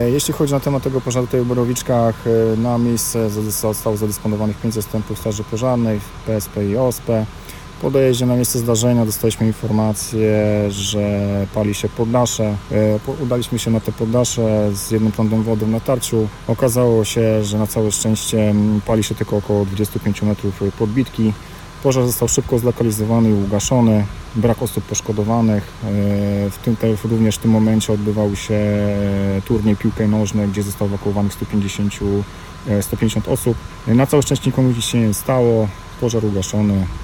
Jeśli chodzi na temat tego pożaru tutaj w Borowiczkach, na miejsce zostało zadysponowanych 5 zastępów straży pożarnej, PSP i OSP. Po dojeździe na miejsce zdarzenia dostaliśmy informację, że pali się poddasze. Udaliśmy się na te poddasze z jednym prądem wody w natarciu. Okazało się, że na całe szczęście pali się tylko około 25 metrów podbitki. Pożar został szybko zlokalizowany i ugaszony. Brak osób poszkodowanych. Również w tym momencie odbywał się turniej piłki nożnej, gdzie zostało ewakuowanych 150 osób. Na całe szczęście nikomu nic się nie stało. Pożar ugaszony.